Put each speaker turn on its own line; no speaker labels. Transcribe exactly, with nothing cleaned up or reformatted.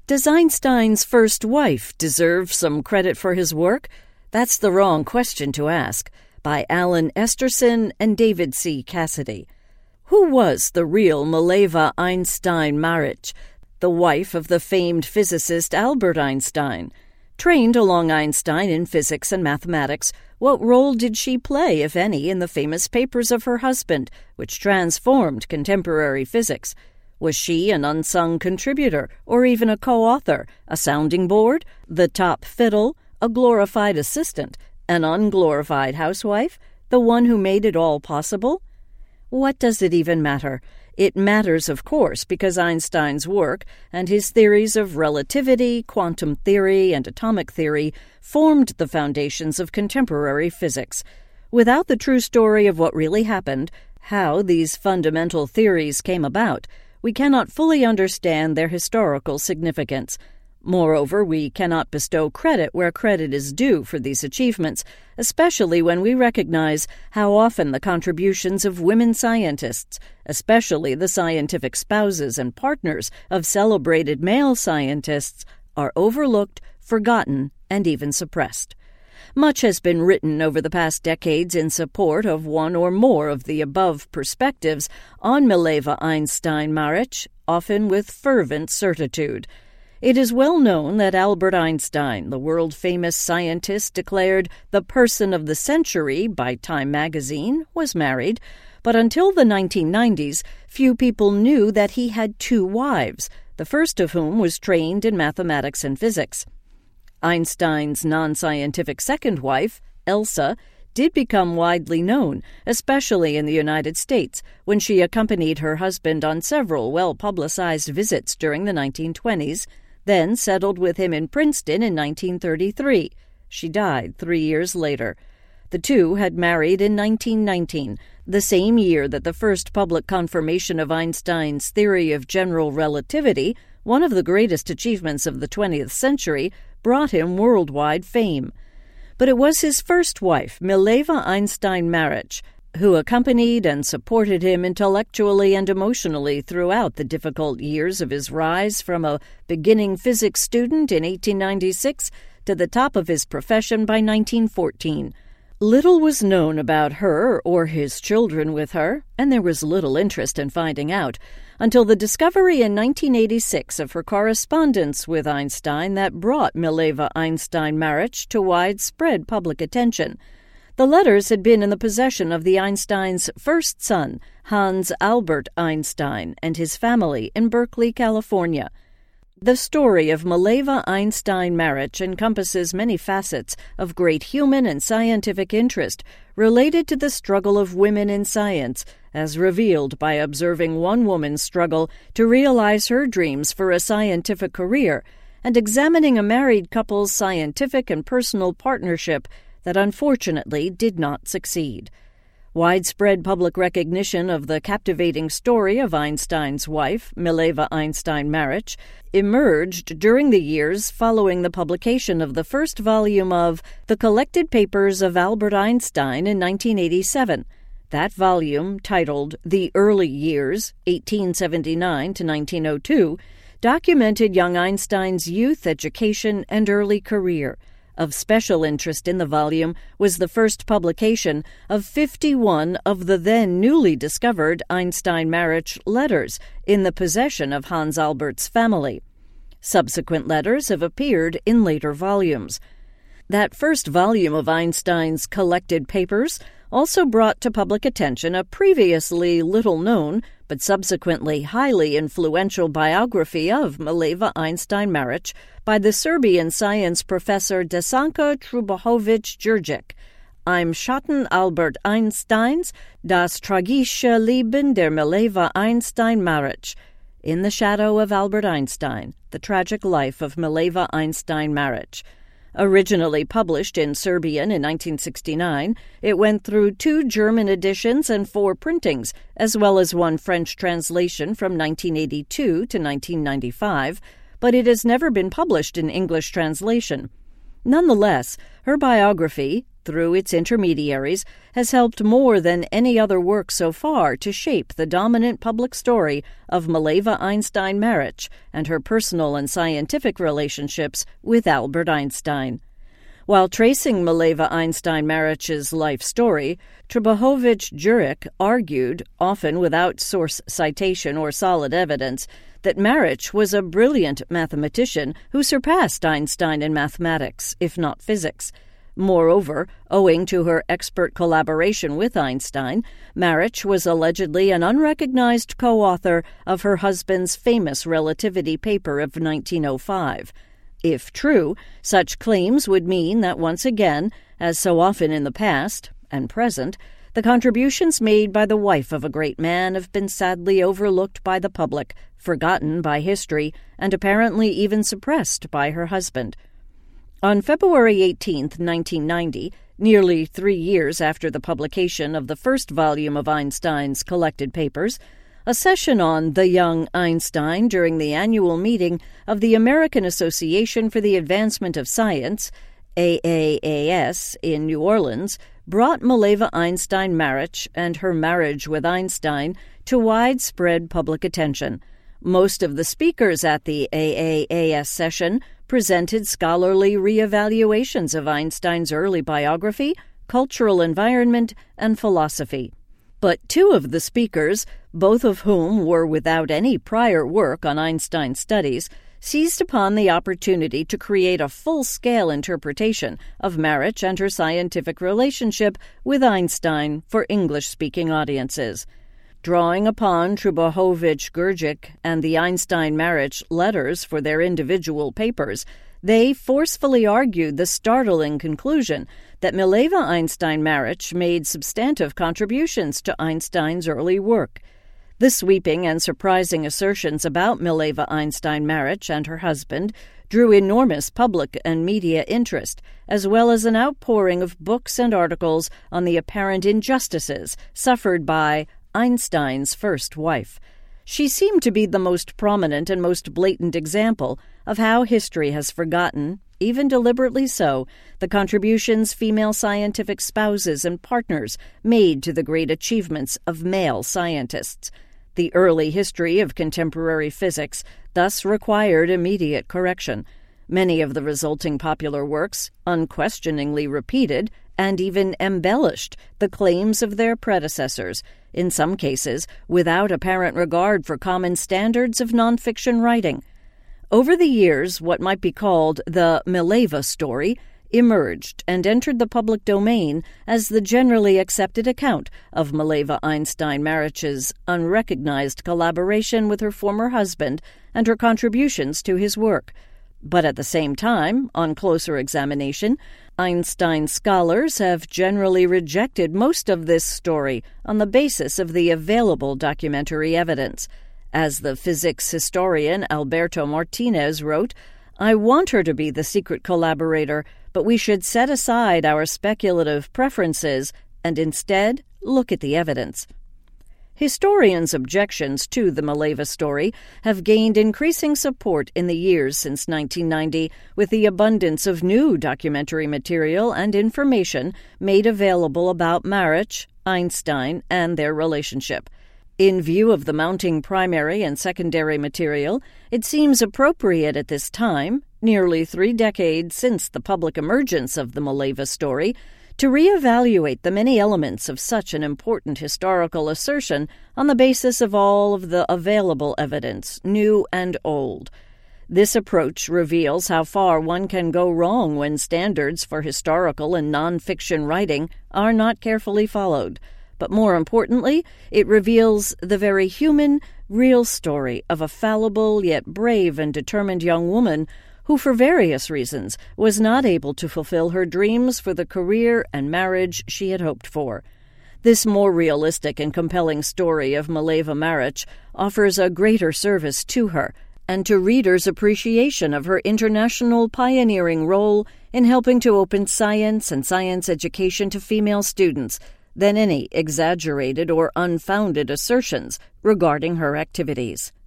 Does Einstein's first wife deserve some credit for his work? That's the wrong question to ask. By Alan Esterson and David C. Cassidy. Who was the real Mileva Einstein-Maric, the wife of the famed physicist Albert Einstein? Trained along Einstein in physics and mathematics, what role did she play, if any, in the famous papers of her husband, which transformed contemporary physics? Was she an unsung contributor, or even a co-author, a sounding board, the top fiddle, a glorified assistant, an unglorified housewife, the one who made it all possible? What does it even matter? It matters, of course, because Einstein's work and his theories of relativity, quantum theory, and atomic theory formed the foundations of contemporary physics. Without the true story of what really happened, how these fundamental theories came about, we cannot fully understand their historical significance. Moreover, we cannot bestow credit where credit is due for these achievements, especially when we recognize how often the contributions of women scientists, especially the scientific spouses and partners of celebrated male scientists, are overlooked, forgotten, and even suppressed. Much has been written over the past decades in support of one or more of the above perspectives on Mileva Einstein-Maric, often with fervent certitude. It is well known that Albert Einstein, the world-famous scientist declared the person of the century by Time magazine, was married, but until the nineteen nineties, few people knew that he had two wives, the first of whom was trained in mathematics and physics. Einstein's non-scientific second wife, Elsa, did become widely known, especially in the United States, when she accompanied her husband on several well-publicized visits during the nineteen twenties, then settled with him in Princeton in nineteen thirty-three. She died three years later. The two had married in nineteen nineteen, the same year that the first public confirmation of Einstein's theory of general relativity, one of the greatest achievements of the twentieth century, brought him worldwide fame. But it was his first wife, Mileva Einstein-Maric, who accompanied and supported him intellectually and emotionally throughout the difficult years of his rise from a beginning physics student in eighteen ninety-six to the top of his profession by nineteen fourteen. Little was known about her or his children with her, and there was little interest in finding out, until the discovery in nineteen eighty-six of her correspondence with Einstein that brought Mileva Einstein-Maric to widespread public attention. The letters had been in the possession of the Einsteins' first son, Hans Albert Einstein, and his family in Berkeley, California. The story of Mileva Einstein-Maric encompasses many facets of great human and scientific interest related to the struggle of women in science, as revealed by observing one woman's struggle to realize her dreams for a scientific career, and examining a married couple's scientific and personal partnership that unfortunately did not succeed. Widespread public recognition of the captivating story of Einstein's wife, Mileva Einstein-Maric, emerged during the years following the publication of the first volume of The Collected Papers of Albert Einstein in nineteen eighty-seven. That volume, titled The Early Years, eighteen seventy-nine to nineteen oh two, documented young Einstein's youth, education, and early career. Of special interest in the volume was the first publication of fifty-one of the then newly discovered Einstein-Maric letters in the possession of Hans Albert's family. Subsequent letters have appeared in later volumes. That first volume of Einstein's collected papers also brought to public attention a previously little-known but subsequently highly influential biography of Mileva Einstein-Maric by the Serbian science professor Desanka Trubohovic-Djurdjic, Im Schatten Albert Einsteins, Das tragische Leben der Mileva Einstein-Maric, In the Shadow of Albert Einstein, The Tragic Life of Mileva Einstein-Maric. Originally published in Serbian in nineteen sixty-nine, it went through two German editions and four printings, as well as one French translation from nineteen eighty-two to nineteen ninety-five, but it has never been published in English translation. Nonetheless, her biography, through its intermediaries, has helped more than any other work so far to shape the dominant public story of Mileva Einstein-Maric and her personal and scientific relationships with Albert Einstein. While tracing Mileva Einstein-Maric's life story, Trbohovich-Jurek argued, often without source citation or solid evidence, that Maric was a brilliant mathematician who surpassed Einstein in mathematics, if not physics. Moreover, owing to her expert collaboration with Einstein, Maric was allegedly an unrecognized co-author of her husband's famous relativity paper of nineteen oh five. If true, such claims would mean that once again, as so often in the past and present, the contributions made by the wife of a great man have been sadly overlooked by the public, forgotten by history, and apparently even suppressed by her husband. On February eighteenth, nineteen ninety, nearly three years after the publication of the first volume of Einstein's collected papers, a session on the young Einstein during the annual meeting of the American Association for the Advancement of Science, A A A S, in New Orleans, brought Mileva Einstein-Maric and her marriage with Einstein to widespread public attention. Most of the speakers at the A A A S session presented scholarly re-evaluations of Einstein's early biography, cultural environment, and philosophy. But two of the speakers, both of whom were without any prior work on Einstein studies, seized upon the opportunity to create a full-scale interpretation of Maric and her scientific relationship with Einstein for English-speaking audiences. Drawing upon Trbohovich-Jurek and the Einstein-Maric letters for their individual papers, they forcefully argued the startling conclusion that Mileva Einstein-Maric made substantive contributions to Einstein's early work. The sweeping and surprising assertions about Mileva Einstein-Maric and her husband drew enormous public and media interest, as well as an outpouring of books and articles on the apparent injustices suffered by Einstein's first wife. She seemed to be the most prominent and most blatant example of how history has forgotten, even deliberately so, the contributions female scientific spouses and partners made to the great achievements of male scientists. The early history of contemporary physics thus required immediate correction. Many of the resulting popular works unquestioningly repeated and even embellished the claims of their predecessors, in some cases without apparent regard for common standards of nonfiction writing. Over the years, what might be called the Mileva story emerged and entered the public domain as the generally accepted account of Mileva Einstein-Maric's unrecognized collaboration with her former husband and her contributions to his work. But at the same time, on closer examination, Einstein scholars have generally rejected most of this story on the basis of the available documentary evidence. As the physics historian Alberto Martinez wrote, "I want her to be the secret collaborator, but we should set aside our speculative preferences and instead look at the evidence." Historians' objections to the Mileva story have gained increasing support in the years since nineteen ninety, with the abundance of new documentary material and information made available about Maric, Einstein, and their relationship. In view of the mounting primary and secondary material, it seems appropriate at this time, nearly three decades since the public emergence of the Mileva story, to reevaluate the many elements of such an important historical assertion on the basis of all of the available evidence, new and old. This approach reveals how far one can go wrong when standards for historical and nonfiction writing are not carefully followed. But more importantly, it reveals the very human, real story of a fallible yet brave and determined young woman who, for various reasons, was not able to fulfill her dreams for the career and marriage she had hoped for. This more realistic and compelling story of Mileva Maric offers a greater service to her and to readers' appreciation of her international pioneering role in helping to open science and science education to female students than any exaggerated or unfounded assertions regarding her activities.